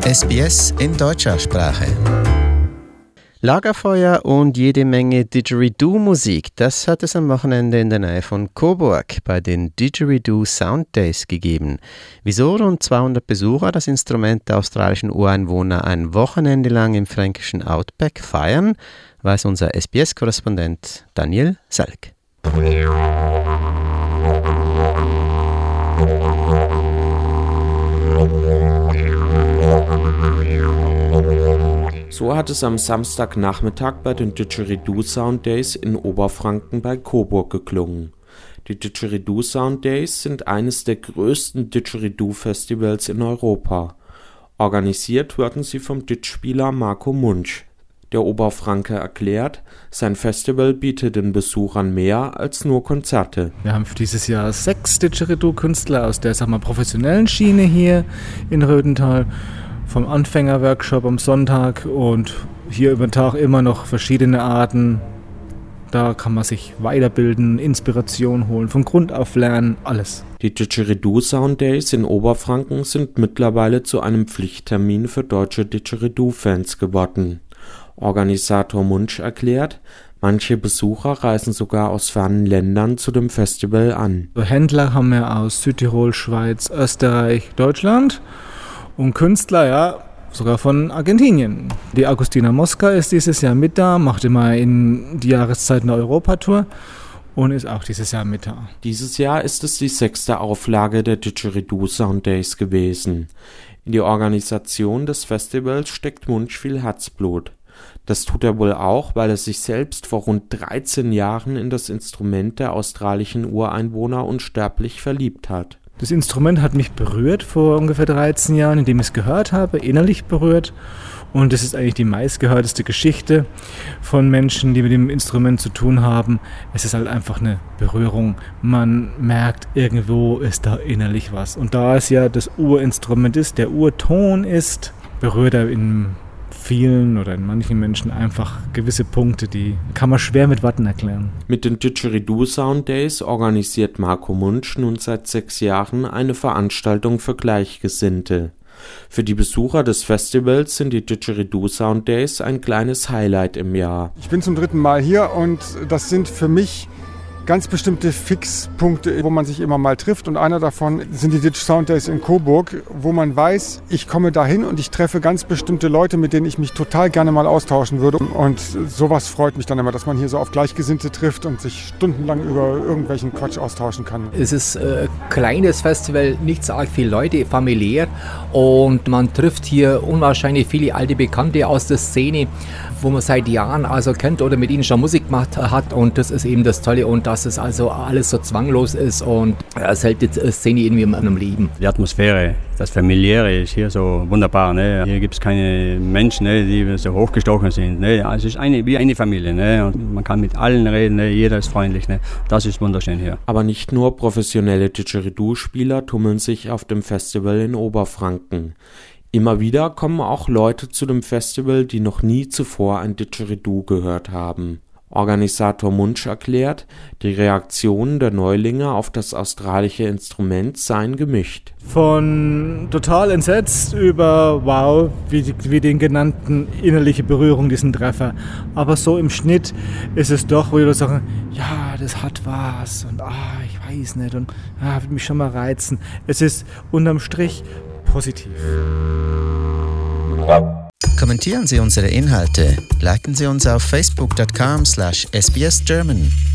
SBS in deutscher Sprache. Lagerfeuer und jede Menge Didgeridoo-Musik, das hat es am Wochenende in der Nähe von Coburg bei den Didgeridoo Sound Days gegeben. Wieso rund 200 Besucher das Instrument der australischen Ureinwohner ein Wochenende lang im fränkischen Outback feiern, weiß unser SBS-Korrespondent Daniel Selk. So hat es am Samstagnachmittag bei den Didgeridoo Sound Days in Oberfranken bei Coburg geklungen. Die Didgeridoo Sound Days sind eines der größten Didgeridoo-Festivals in Europa. Organisiert werden sie vom Didge-Spieler Marco Munch. Der Oberfranke erklärt, sein Festival bietet den Besuchern mehr als nur Konzerte. Wir haben für dieses Jahr 6 Didgeridoo-Künstler aus der professionellen Schiene hier in Rödental. Vom Anfängerworkshop am Sonntag und hier über den Tag immer noch verschiedene Arten. Da kann man sich weiterbilden, Inspiration holen, von Grund auf lernen, alles. Die Didgeridoo Sound Days in Oberfranken sind mittlerweile zu einem Pflichttermin für deutsche Didgeridoo-Fans geworden. Organisator Munch erklärt, manche Besucher reisen sogar aus fernen Ländern zu dem Festival an. Händler haben wir aus Südtirol, Schweiz, Österreich, Deutschland. Und Künstler, ja, sogar von Argentinien. Die Agustina Mosca ist dieses Jahr mit da, macht immer in die Jahreszeit eine Europatour und ist auch dieses Jahr mit da. Dieses Jahr ist es die 6. Auflage der Didgeridoo Sound Days gewesen. In die Organisation des Festivals steckt Munch viel Herzblut. Das tut er wohl auch, weil er sich selbst vor rund 13 Jahren in das Instrument der australischen Ureinwohner unsterblich verliebt hat. Das Instrument hat mich berührt vor ungefähr 13 Jahren, indem ich es gehört habe, innerlich berührt. Und das ist eigentlich die meistgehörteste Geschichte von Menschen, die mit dem Instrument zu tun haben. Es ist halt einfach eine Berührung. Man merkt, irgendwo ist da innerlich was. Und da es ja das Urinstrument ist, der Urton ist, berührt er in vielen oder in manchen Menschen einfach gewisse Punkte, die kann man schwer mit Worten erklären. Mit den Didgeridoo Sound Days organisiert Marco Munch nun seit 6 Jahren eine Veranstaltung für Gleichgesinnte. Für die Besucher des Festivals sind die Didgeridoo Sound Days ein kleines Highlight im Jahr. Ich bin zum 3. Mal hier und das sind für mich ganz bestimmte Fixpunkte, wo man sich immer mal trifft. Und einer davon sind die Didge Sound Days in Coburg, wo man weiß, ich komme dahin und ich treffe ganz bestimmte Leute, mit denen ich mich total gerne mal austauschen würde. Und sowas freut mich dann immer, dass man hier so auf Gleichgesinnte trifft und sich stundenlang über irgendwelchen Quatsch austauschen kann. Es ist ein kleines Festival, nicht so arg viele Leute, familiär. Und man trifft hier unwahrscheinlich viele alte Bekannte aus der Szene, wo man seit Jahren also kennt oder mit ihnen schon Musik gemacht hat. Und das ist eben das Tolle. Und dass es also alles so zwanglos ist und es hält die Szene irgendwie in einem Leben. Die Atmosphäre, das Familiäre ist hier so wunderbar. Ne? Hier gibt es keine Menschen, ne, die so hochgestochen sind. Ne? Also es ist wie eine Familie. Ne? Und man kann mit allen reden, ne? Jeder ist freundlich. Ne? Das ist wunderschön hier. Aber nicht nur professionelle Didgeridoo-Spieler tummeln sich auf dem Festival in Oberfranken. Immer wieder kommen auch Leute zu dem Festival, die noch nie zuvor ein Didgeridoo gehört haben. Organisator Munch erklärt, die Reaktionen der Neulinge auf das australische Instrument seien gemischt. Von total entsetzt über wow, wie den genannten innerliche Berührung, diesen Treffer. Aber so im Schnitt ist es doch, wo die Leute sagen, ja, das hat was und ich weiß nicht und würde mich schon mal reizen. Es ist unterm Strich positiv. Kommentieren Sie unsere Inhalte, liken Sie uns auf facebook.com/sbsgerman.